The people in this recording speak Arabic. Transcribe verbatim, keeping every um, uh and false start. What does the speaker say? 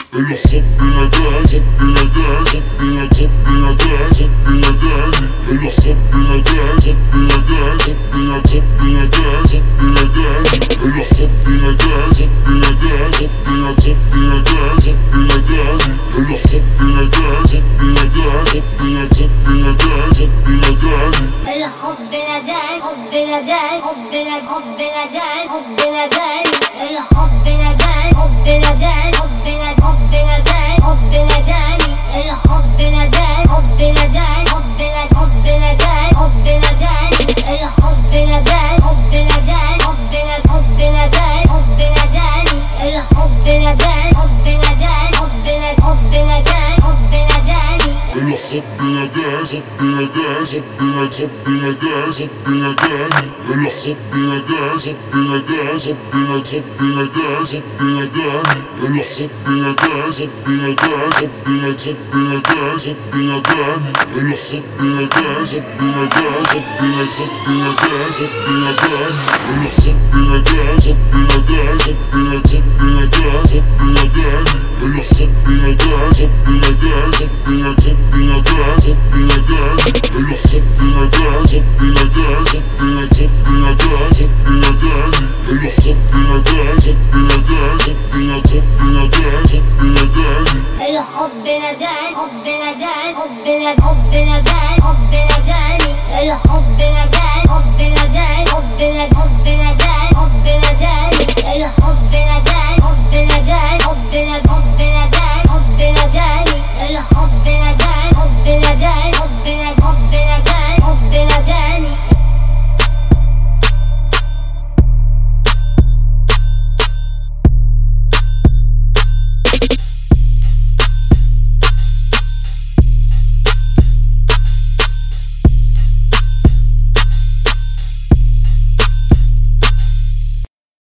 الحب نداني، حب نداني، حب نداني، حب نداني، الحب نداني، حب نداني، حب نداني، حب نداني، حب نداني، الحب نداني، حب نداني، حب نداني، حب نداني، حب نداني، الحب نداني، حب نداني، حب نداني، حب نداني، حب نداني، الحب نداني، حب نداني، حب نداني، حب نداني، حب نداني، الحب نداني، حب نداني، حب نداني، حب نداني، حب نداني، الحب نداني، حب نداني، حب نداني، حب نداني، حب نداني، الحب نداني، حب نداني، حب نداني، حب نداني، حب نداني، الحب نداني، حب نداني، حب نداني، حب نداني، حب نداني، الحب نداني، حب نداني، حب نداني، حب نداني، حب نداني، الحب نداني، حب نداني، حب نداني، حب نداني، حب نداني، الحب نداني، حب نداني، حب نداني، حب نداني، حب نداني، الحب نداني، حب نداني، حب نداني، حب نداني، حب نداني، الحب نداني، حب نداني، حب نداني، حب نداني، حب نداني، الحب نداني، حب نداني، حب نداني، حب نداني، حب نداني، الحب نداني، حب نداني، حب نداني، حب نداني، حب نداني، الحب نداني، حب نداني، حب نداني، حب نداني، حب نداني، الحب نداني، حب نداني، حب نداني، حب نداني، حب نداني، الحب نداني، حب نداني، حب نداني، حب نداني، حب نداني، الحب نداني، حب نداني، حب نداني.